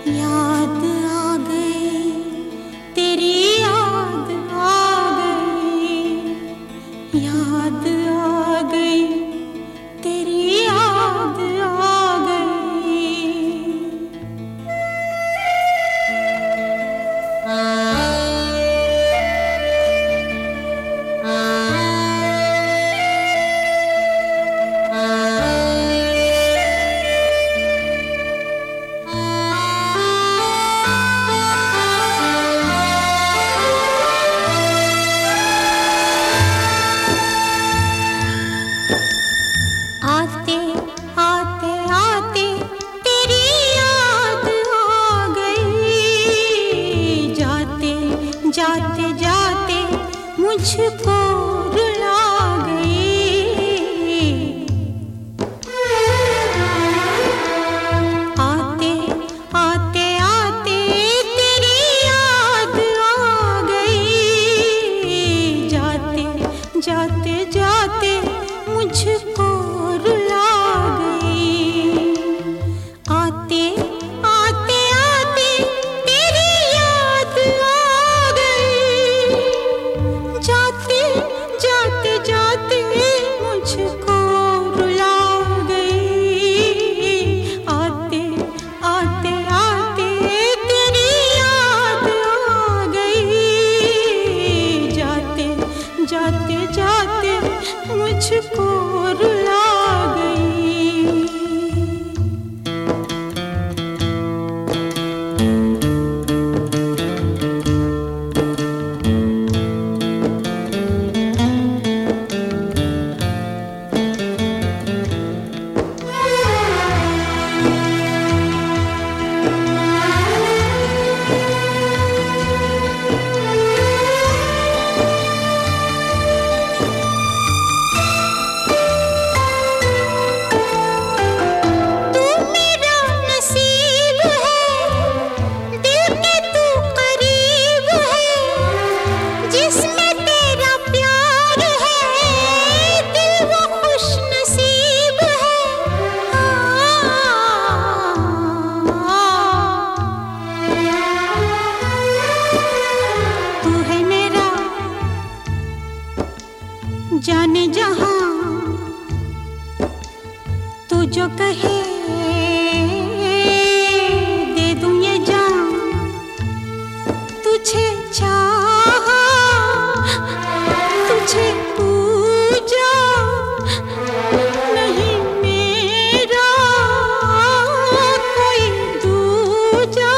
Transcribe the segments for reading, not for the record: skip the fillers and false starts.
याद आ गई, तेरी याद आ गई, याद आ गई, तेरी याद आ गई। आते आते आते तेरी याद आ गई, जाते जाते जाते मुझको रुला गई। आते आते आते तेरी याद आ गई, जाते जाते जाते मुझको रुला गई। आते आते आते तेरी याद आ गई, जाते जाते जाते मुझको रुला गई। आते आते आते तेरी याद आ गई, जाते जाते जाते मुझको रुला गई। जाने जहां तू जो कहे दे दूं ये जान, तुझे चाहा तुझे पूजा, नहीं मेरा कोई दूजा।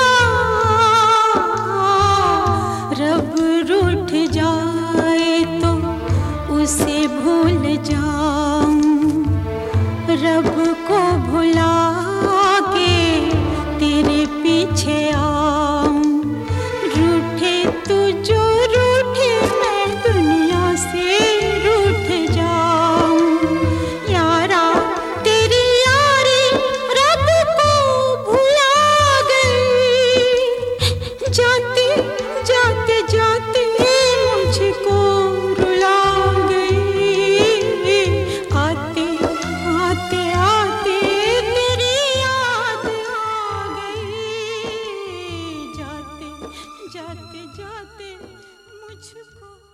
रब रूठ जाए तो उसे भूल जाऊं, रब को भुला के तेरे पीछे आऊं। रूठे तू जो रूठे मैं दुनिया से रूठ जाऊं। यारा तेरी यारी रब को भुला गई, जाते जाते जाते मुझको रुला गई। आते आते आते तेरी याद आ गई, जाते जाते जाते मुझको